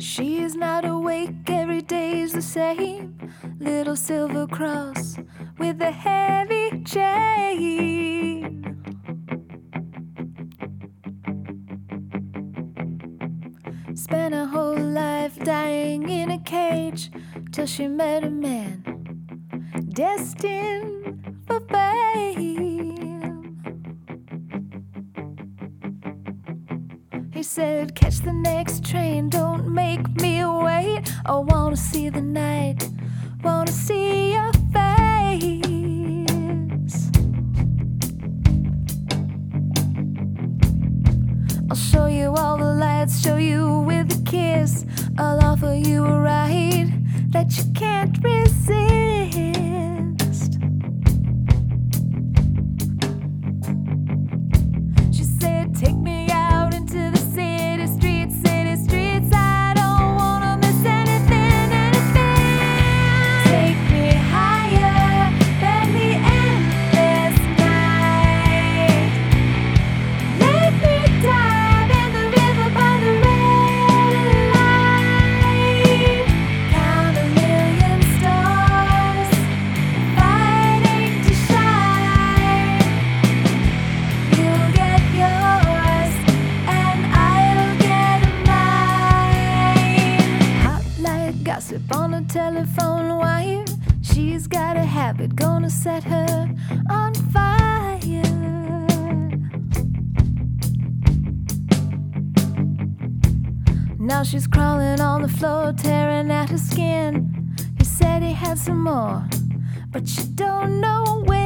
She's not awake, every day's the same. Little silver cross with a heavy chain. Spent her whole life dying in a cage till she met a man destined for fame. He said, catch the next train, don't make me wait. I wanna see the night, wanna see your face. I'll show you all the lights, show you with a kiss. I'll offer you a ride that you can't resist. She said, take me out into the city streets, city streets. I don't wanna miss anything, anything. Take me higher than the endless night. Let me dive in the river by the red light. Count a million stars fighting to shine. You'll get yours and I'll get mine. Hot like gossip on a telephone wire. She's got a habit, gonna set her on fire. Now she's crawling on the floor, tearing at her skin. He said he had some more, but you don't know when.